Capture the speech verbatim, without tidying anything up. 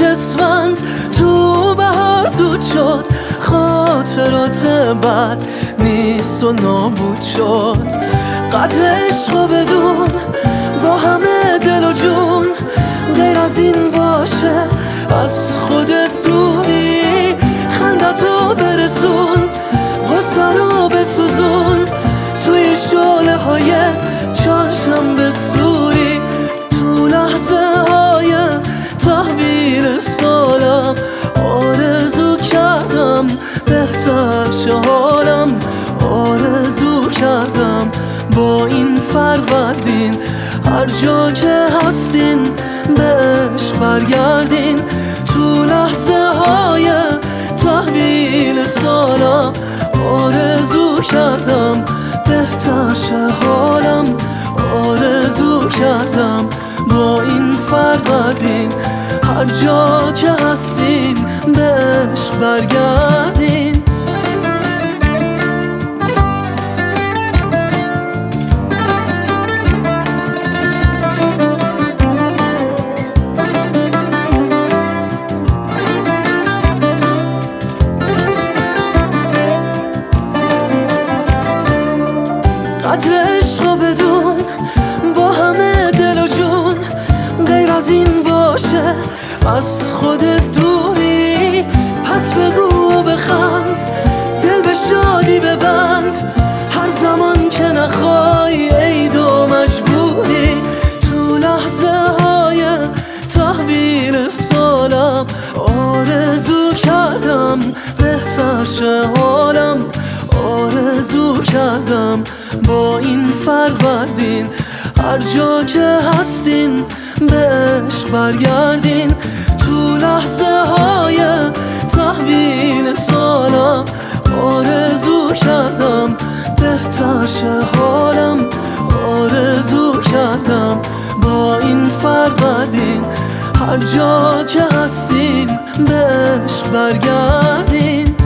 اسفند تو بهار دود شد، خاطرات بد نیست و نابود شد. قدر عشق بدون با همه دل و جون، غیر از این باشه از خودت دوری. خندتو برسون، غصه رو بسوزون، توی شعله های چهارشنبه سوری. تو لحظه های تحویل سالم آرزو کردم بهتر شه حالم، آرزو کردم با این فروردین هر جا که هستین به عشق برگردین. تو لحظه های تحویل سالم آرزو کردم بهتر شه حالم، آرزو کردم با این فروردین هر جا که هستین به عشق برگردین. قدر عشق بدون با همه دل و جون، غیر از این باشه از خودت دوری. پس بگو و بخند، دل به شادی ببند، هر زمان که نخوای عید و مجبوری. تو لحظه های تحویل سالم آرزو کردم بهتر شه حالم، آرزو کردم با این فروردین هر جا که هستین به عشق برگردین. تو لحظه های تحویل سالم آرزو کردم بهتر شه حالم، آرزو کردم با این فروردین هر جا که هستین به عشق برگردین.